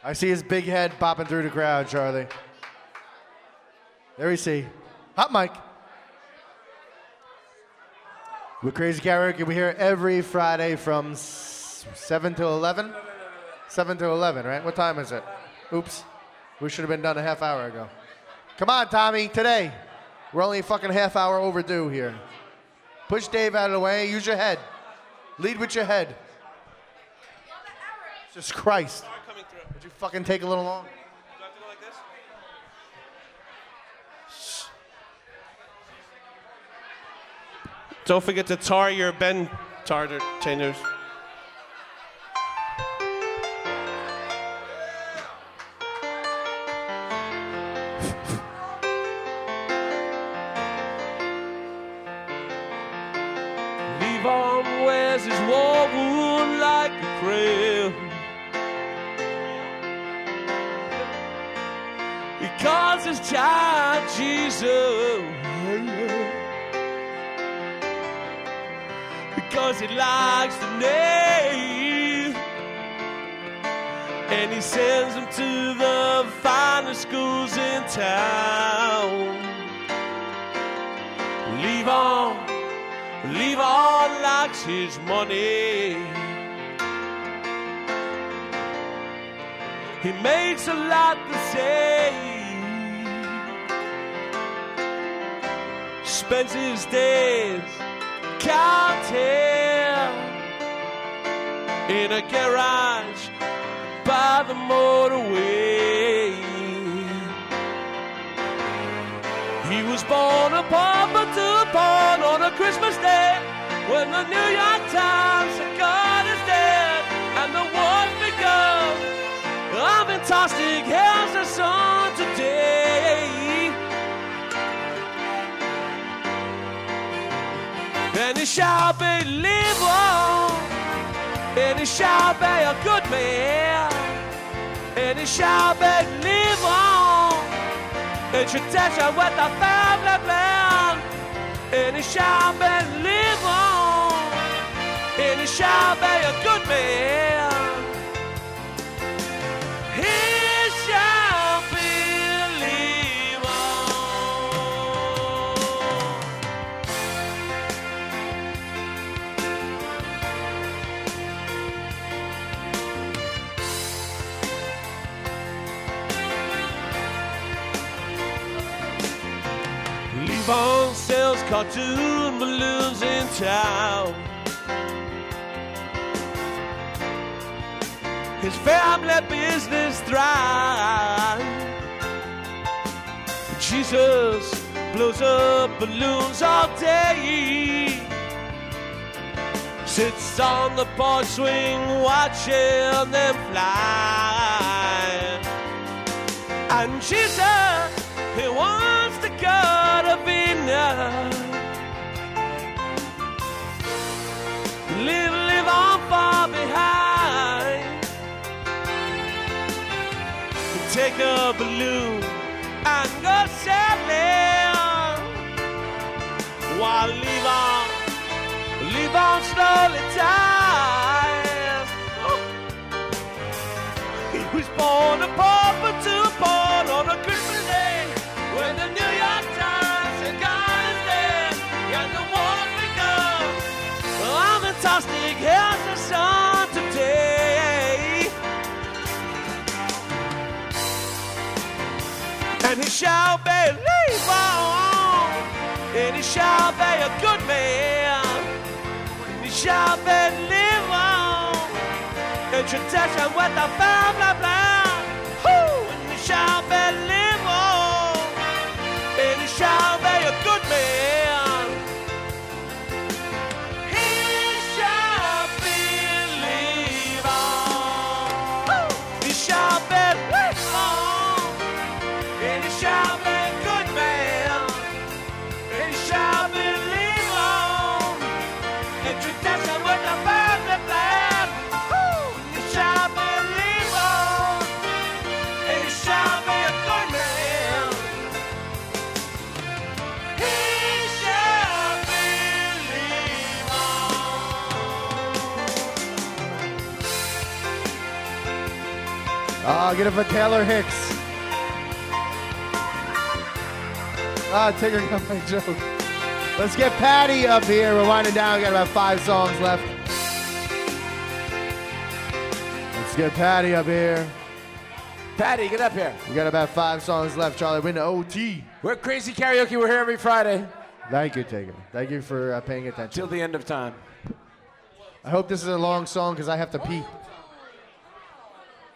I see his big head popping through the crowd, Charlie. There we see. Hot mic. With Crazy Karaoke, we're here every Friday from 7 to 11? 7 to 11, right? What time is it? Oops. We should have been done a half hour ago. Come on, Tommy, today. We're only a fucking half hour overdue here. Push Dave out of the way. Use your head. Lead with your head. Jesus Christ. Would you fucking take a little long? Do I have to go like this? Don't forget to tar your bend tartar changers. Levon wears his war wound like a crew. He calls his child Jesus. Because he likes the name. And he sends them to the finest schools in town. Levon likes his money. He makes a lot to say. Spends his days counting in a garage by the motorway. He was born a pauper to a pawn on a Christmas day when the New York Times said God is dead and the war's begun. I'm in Tostig, here's the sun today. And he shall be live on, and he shall be a good man, and he shall be live on, in tradition with the family plan, and he shall be live on, and he shall be a good man. He shall believe on. Levon sells cartoon balloons in town. His family business thrives. Jesus blows up balloons all day. Sits on the porch swing watching them fly. And Jesus, he wants to go to Vienna. Live on far behind. Take a balloon and go sailing while Levon slowly dies. Oh. He was born a pauper to a pawn on a Christmas day when the New York Times said God is dead and the war's begun. I'm in Tostig, here's the sun today. And he shall believe on, and he shall be a good man, and he shall believe on, in tradition with the family plan. Woo! And he shall believe on, and he shall be a good man. He shall believe on. Woo! He shall believe on. And he shall be a good man, and he shall believe on, in tradition with the family plan. Woo! And he shall believe on, and he shall be a Get it for Taylor Hicks. Tigger got my joke. Let's get Patty up here. We're winding down. We got about 5 songs left. Let's get Patty up here. Patty, get up here. We got about 5 songs left. Charlie, we're in the OT. We're Crazy Karaoke. We're here every Friday. Thank you, Tigger. Thank you for paying attention. Till the end of time. I hope this is a long song because I have to pee.